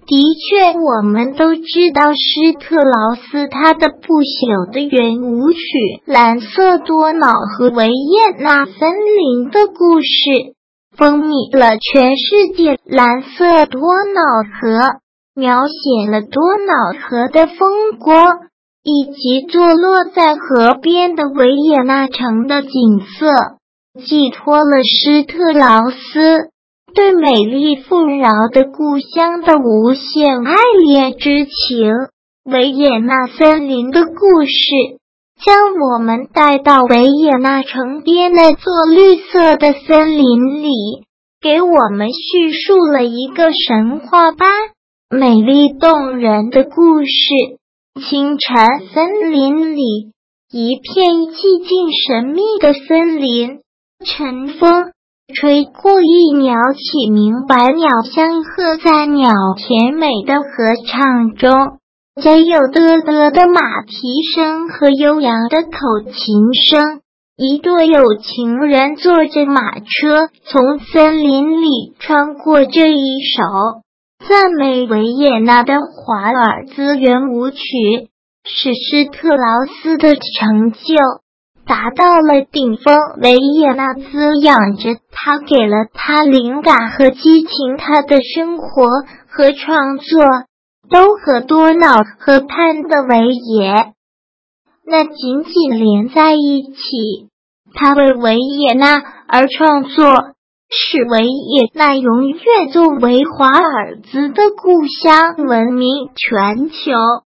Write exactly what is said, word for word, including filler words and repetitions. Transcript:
的确，我们都知道施特劳斯他的不朽的圆舞曲《蓝色多瑙河维也纳森林》的故事，风靡了全世界。蓝色多瑙河描写了多瑙河的风光，以及坐落在河边的维也纳城的景色，寄托了施特劳斯对美丽富饶的故乡的无限爱恋之情。维也纳森林的故事将我们带到维也纳城边那座绿色的森林里，给我们叙述了一个神话般美丽动人的故事。清晨，森林里一片寂静神秘的森林，晨风吹过，一鸟起鸣，百鸟相和，在鸟甜美的合唱中，皆有嘚嘚的马蹄声和悠扬的口琴声。一对有情人坐着马车，从森林里穿过。这一首赞美维也纳的华尔兹圆舞曲，使施特劳斯的成就达到了顶峰。维也纳滋养着他，给了他灵感和激情，他的生活和创作都和多瑙河畔的维也纳紧紧连在一起。他为维也纳而创作，使维也纳永远作为华尔兹的故乡闻名全球。